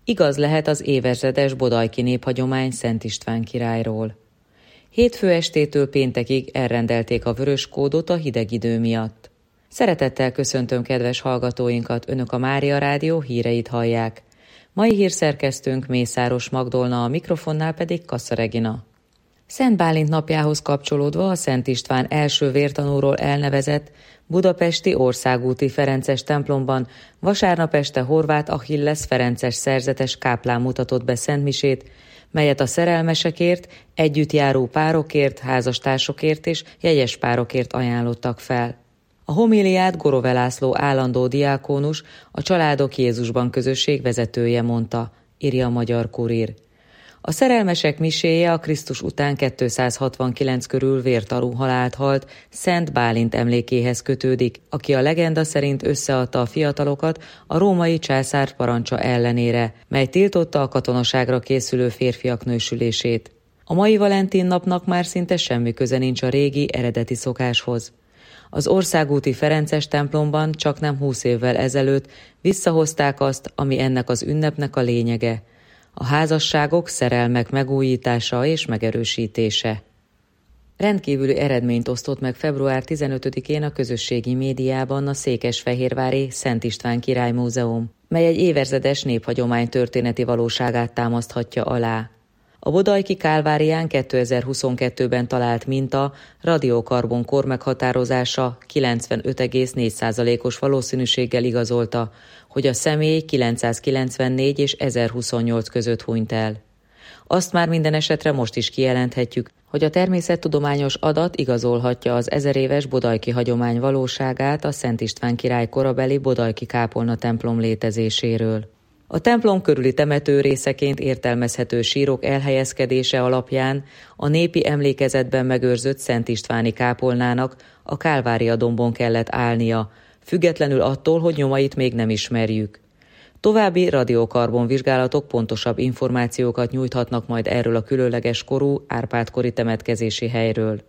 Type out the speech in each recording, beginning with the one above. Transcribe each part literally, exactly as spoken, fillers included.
igaz lehet az évezredes bodajki néphagyomány Szent István királyról. Hétfő estétől péntekig elrendelték a vörös kódot a hideg idő miatt. Szeretettel köszöntöm kedves hallgatóinkat, Önök a Mária Rádió híreit hallják. Mai hírszerkesztőnk Mészáros Magdolna, a mikrofonnál pedig Kassa Regina. Szent Bálint napjához kapcsolódva a Szent István első vértanúról elnevezett budapesti országúti ferences templomban vasárnap este Horváth Achilles ferences szerzetes káplán mutatott be szentmisét, melyet a szerelmesekért, együttjáró párokért, házastársokért és jegyes párokért ajánlottak fel. A homíliát Gorove László állandó diákónus, a Családok Jézusban közösség vezetője mondta, írja a Magyar Kurír. A szerelmesek miséje a Krisztus után kétszázhatvankilenc körül vértanú halált halt Szent Bálint emlékéhez kötődik, aki a legenda szerint összeadta a fiatalokat a római császár parancsa ellenére, mely tiltotta a katonaságra készülő férfiak nősülését. A mai Valentin napnak már szinte semmi köze nincs a régi, eredeti szokáshoz. Az országúti ferences templomban csaknem húsz évvel ezelőtt visszahozták azt, ami ennek az ünnepnek a lényege: a házasságok, szerelmek megújítása és megerősítése. Rendkívüli eredményt osztott meg február tizenötödikén a közösségi médiában a székesfehérvári Szent István Király Múzeum, mely egy évezredes néphagyomány történeti valóságát támaszthatja alá. A bodajki Kálvárián kétezer-huszonkettőben talált minta radiokarbon kor meghatározása kilencvenöt egész négy százalékos valószínűséggel igazolta, hogy a személy kilencszázkilencvennégy és ezerhuszonnyolc között hunyt el. Azt már minden esetre most is kijelenthetjük, hogy a természettudományos adat igazolhatja az ezeréves bodajki hagyomány valóságát a Szent István király korabeli bodajki kápolna templom létezéséről. A templom körüli temető részeként értelmezhető sírok elhelyezkedése alapján a népi emlékezetben megőrzött Szent Istváni kápolnának a Kálvária dombon kellett állnia, függetlenül attól, hogy nyomait még nem ismerjük. További radiokarbon vizsgálatok pontosabb információkat nyújthatnak majd erről a különleges korú Árpád-kori temetkezési helyről.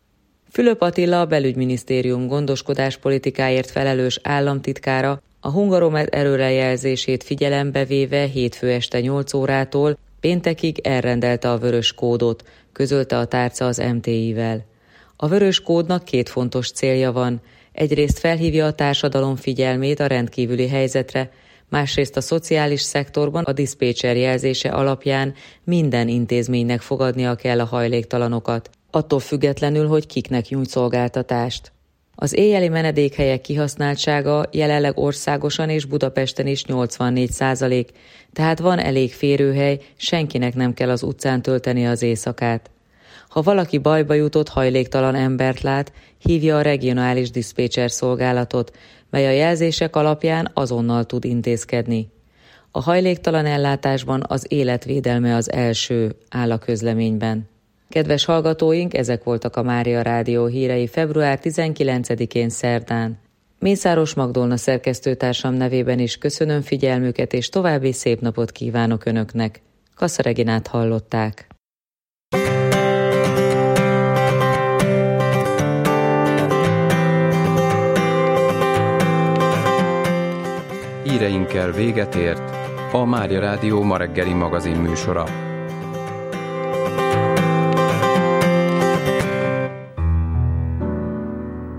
Fülöp Attila, a belügyminisztérium gondoskodáspolitikáért felelős államtitkára a Hungaromet erőrejelzését figyelembe véve hétfő este nyolc órától péntekig elrendelte a vörös kódot, közölte a tárca az em té i-vel. A vörös kódnak két fontos célja van: egyrészt felhívja a társadalom figyelmét a rendkívüli helyzetre, másrészt a szociális szektorban a diszpécser jelzése alapján minden intézménynek fogadnia kell a hajléktalanokat, attól függetlenül, hogy kiknek nyújt szolgáltatást. Az éjjeli menedékhelyek kihasználtsága jelenleg országosan és Budapesten is nyolcvannégy százalék, tehát van elég férőhely, senkinek nem kell az utcán tölteni az éjszakát. Ha valaki bajba jutott, hajléktalan embert lát, hívja a regionális diszpécser szolgálatot, mely a jelzések alapján azonnal tud intézkedni. A hajléktalan ellátásban az életvédelme az első, áll a közleményben. Kedves hallgatóink, ezek voltak a Mária Rádió hírei február tizenkilencedikén szerdán. Mészáros Magdolna szerkesztőtársam nevében is köszönöm figyelmüket, és további szép napot kívánok Önöknek. Kassa Reginát hallották. Híreinkkel véget ért a Mária Rádió ma reggeli magazin műsora.